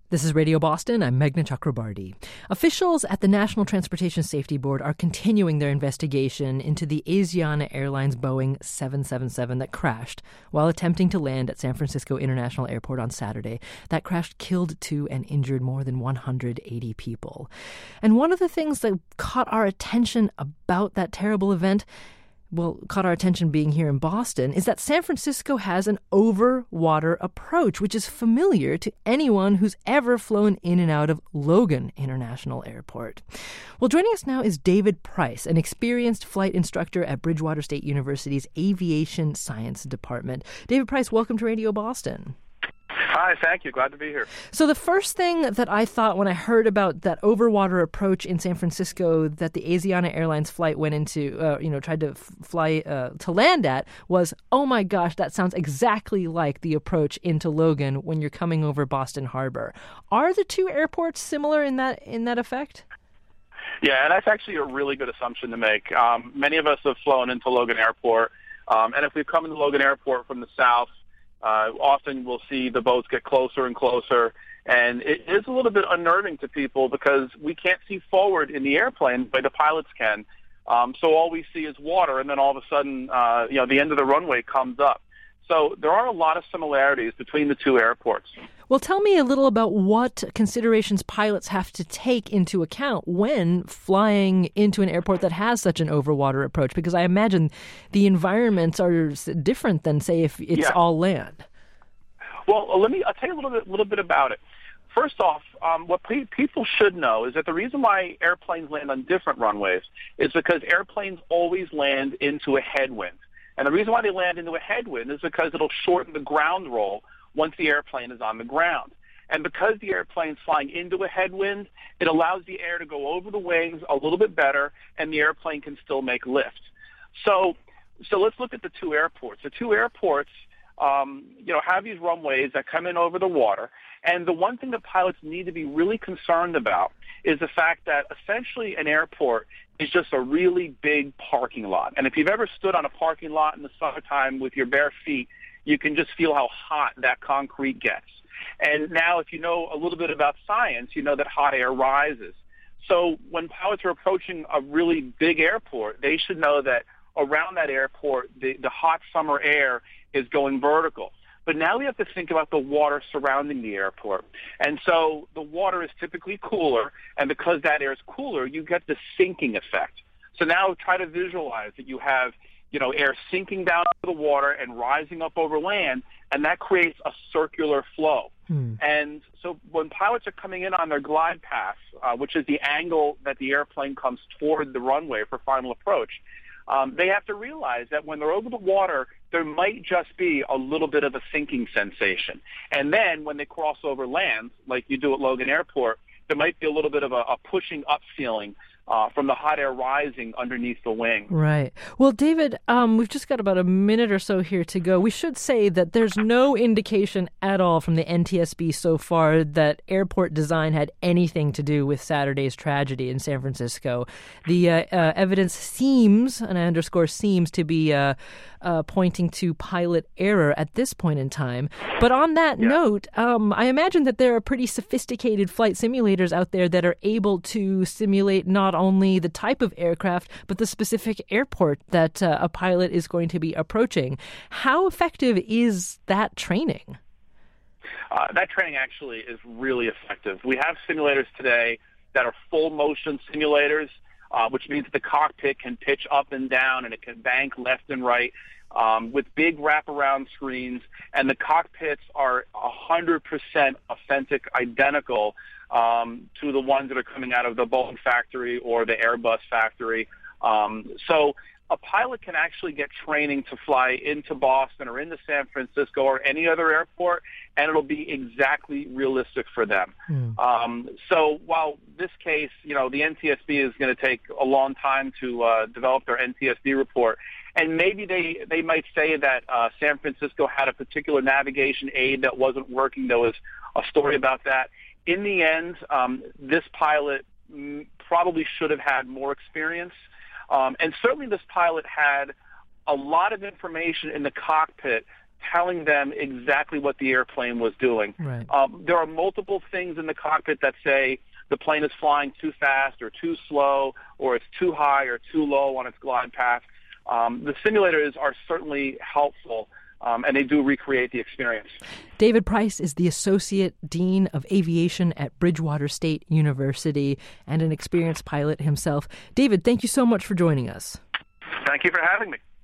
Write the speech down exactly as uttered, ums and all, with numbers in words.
This is Radio Boston. I'm Meghna Chakrabarty. Officials at the National Transportation Safety Board are continuing their investigation into the Asiana Airlines Boeing seven seven seven that crashed while attempting to land at San Francisco International Airport on Saturday. That crash killed two and injured more than one hundred eighty people. And one of the things that caught our attention about that terrible event well, caught our attention being here in Boston, is that San Francisco has an over-water approach, which is familiar to anyone who's ever flown in and out of Logan International Airport. Well, joining us now is David Price, an experienced flight instructor at Bridgewater State University's Aviation Science Department. David Price, welcome to Radio Boston. Hi, thank you. Glad to be here. So the first thing that I thought when I heard about that overwater approach in San Francisco that the Asiana Airlines flight went into, uh, you know, tried to f- fly uh, to land at was, oh my gosh, that sounds exactly like the approach into Logan when you're coming over Boston Harbor. Are the two airports similar in that in that effect? Yeah, and that's actually a really good assumption to make. Um, many of us have flown into Logan Airport, um, and if we've come into Logan Airport from the south, Uh, often we'll see the boats get closer and closer, and it is a little bit unnerving to people because we can't see forward in the airplane the way the pilots can. Um, so all we see is water, and then all of a sudden, uh, you know, the end of the runway comes up. So there are a lot of similarities between the two airports. Well, tell me a little about what considerations pilots have to take into account when flying into an airport that has such an overwater approach, because I imagine the environments are different than, say, if it's yeah. all land. Well, let me, I'll tell you a little bit, little bit about it. First off, um, what pe- people should know is that the reason why airplanes land on different runways is because airplanes always land into a headwind. And the reason why they land into a headwind is because it'll shorten the ground roll once the airplane is on the ground. And because the airplane's flying into a headwind, it allows the air to go over the wings a little bit better, and the airplane can still make lift. So, so let's look at the two airports. The two airports, um, you know, have these runways that come in over the water. And the one thing that pilots need to be really concerned about is the fact that essentially an airport is just a really big parking lot. And if you've ever stood on a parking lot in the summertime with your bare feet, you can just feel how hot that concrete gets. And now if you know a little bit about science, you know that hot air rises. So when pilots are approaching a really big airport, they should know that around that airport, the, the hot summer air is going vertical. But now we have to think about the water surrounding the airport. And so the water is typically cooler, and because that air is cooler, you get the sinking effect. So now try to visualize that you have, you know, air sinking down to the water and rising up over land, and that creates a circular flow. Hmm. And so when pilots are coming in on their glide path, uh, which is the angle that the airplane comes toward the runway for final approach, Um, they have to realize that when they're over the water, there might just be a little bit of a sinking sensation. And then when they cross over land, like you do at Logan Airport, there might be a little bit of a, a pushing up feeling uh, from the hot air rising underneath the wing. Right. Well, David, um, we've just got about a minute or so here to go. We should say that there's no indication at all from the N T S B so far that airport design had anything to do with Saturday's tragedy in San Francisco. The uh, uh, evidence seems, and I underscore seems, to be uh, uh, pointing to pilot error at this point in time. But on that yeah. note, um, I imagine that there are pretty sophisticated flight simulators out there that are able to simulate not only the type of aircraft, but the specific airport that uh, a pilot is going to be approaching. How effective is that training? Uh, that training actually is really effective. We have simulators today that are full motion simulators, uh, which means that the cockpit can pitch up and down and it can bank left and right um, with big wraparound screens, and the cockpits are one hundred percent authentic, identical um, to the ones that are coming out of the Boeing factory or the Airbus factory. Um, so a pilot can actually get training to fly into Boston or into San Francisco or any other airport, and it'll be exactly realistic for them. Mm. Um, so while this case, you know, the N T S B is going to take a long time to uh, develop their N T S B report, and maybe they, they might say that uh, San Francisco had a particular navigation aid that wasn't working. There was a story about that. In the end, um, this pilot probably should have had more experience. Um, and certainly this pilot had a lot of information in the cockpit telling them exactly what the airplane was doing. Right. Um, there are multiple things in the cockpit that say the plane is flying too fast or too slow, or it's too high or too low on its glide path. Um, the simulators are certainly helpful, um, and they do recreate the experience. David Price is the Associate Dean of Aviation at Bridgewater State University and an experienced pilot himself. David, thank you so much for joining us. Thank you for having me.